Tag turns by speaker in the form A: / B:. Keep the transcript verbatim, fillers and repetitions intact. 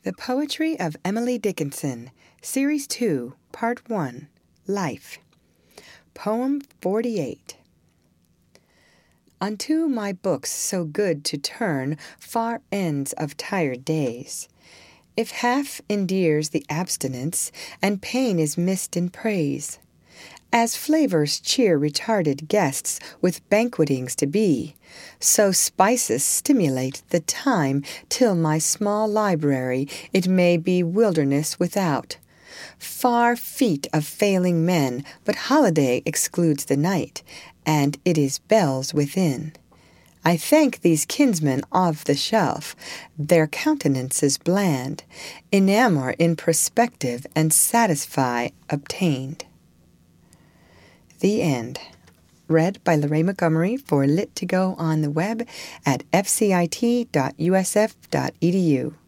A: The Poetry of Emily Dickinson, Series two, Part one, Life. Poem forty-eight. Unto my books so good to turn far ends of tired days, if half endears the abstinence, and pain is missed in praise. As flavors cheer retarded guests with banquetings to be, so spices stimulate the time till my small library it may be wilderness without. Far feet of failing men, but holiday excludes the night, and it is bells within. I thank these kinsmen of the shelf, their countenances bland, enamor in perspective and satisfy obtained. The end. Read by Lorraine Montgomery for Lit to Go on the web at f c i t dot u s f dot e d u.